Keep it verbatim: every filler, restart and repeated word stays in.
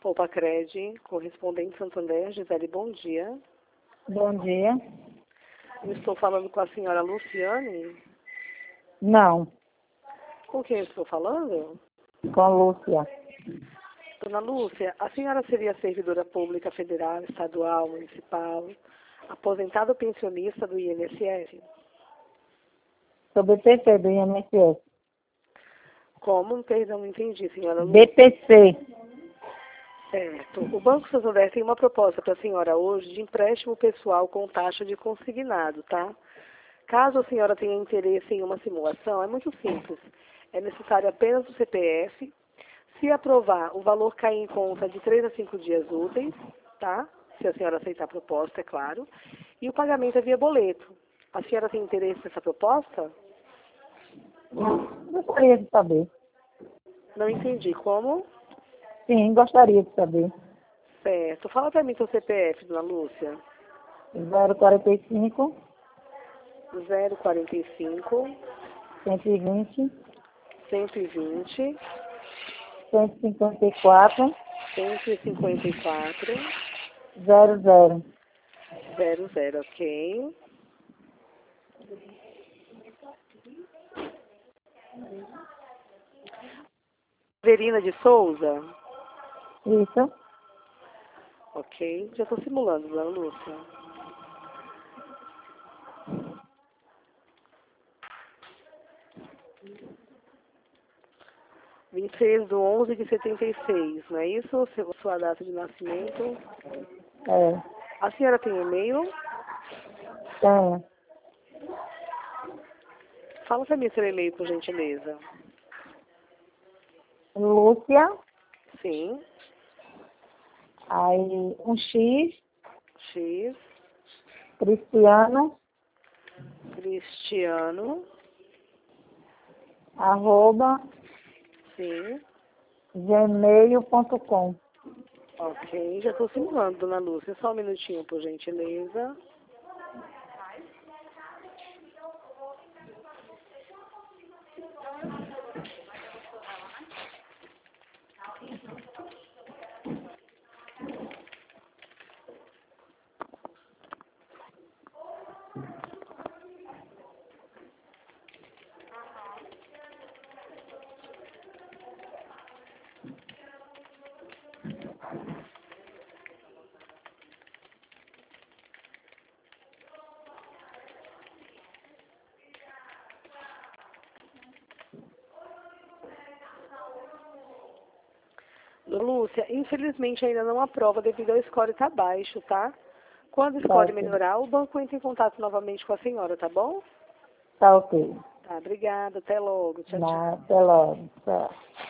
Solpacred, correspondente Santander, Gisele, bom dia. Bom dia. Eu estou falando com a senhora Luciane. Não, Com quem eu estou falando? com Lúcia. Dona Lúcia, a senhora seria servidora pública federal, estadual, municipal, aposentada ou pensionista do I N S S? Sou B P C do I N S S. Como? Perdão, não entendi, senhora Lúcia. B P C. Certo. O Banco Santander tem uma proposta para a senhora hoje de empréstimo pessoal com taxa de consignado, tá? Caso a senhora tenha interesse em uma simulação, é muito simples. É necessário apenas o C P F. Se aprovar, o valor cai em conta de três a cinco dias úteis, tá? Se a senhora aceitar a proposta, é claro. E o pagamento é via boleto. A senhora tem interesse nessa proposta? Gostaria de saber. Não entendi. Como? Sim, gostaria de saber. Certo. Fala para mim seu C P F, dona Lúcia. zero quarenta e cinco, zero quarenta e cinco, cento e vinte, cento e vinte, cento e cinquenta e quatro, cento e cinquenta e quatro, zero zero. zero zero, ok? Verina de Souza? Isso. Ok. Já estou simulando, dona Lúcia. vinte e seis de onze de setenta e seis, não é isso? Seu- Sua data de nascimento. É. A senhora tem e-mail? Tenho. Fala para mim seu e-mail, por gentileza. Lúcia. Sim. Aí um X. X. Cristiano. Cristiano. Arroba. Sim. gmail ponto com. Ok. Já estou simulando, dona Lúcia. Só um minutinho, por gentileza. Dona Lúcia, infelizmente ainda não aprova devido ao score estar baixo, tá? Quando o score Tá, melhorar, o banco entra em contato novamente com a senhora, tá bom? tá ok. Tá, obrigada. Até logo. Tchau, tchau. Na, até logo. Tchau.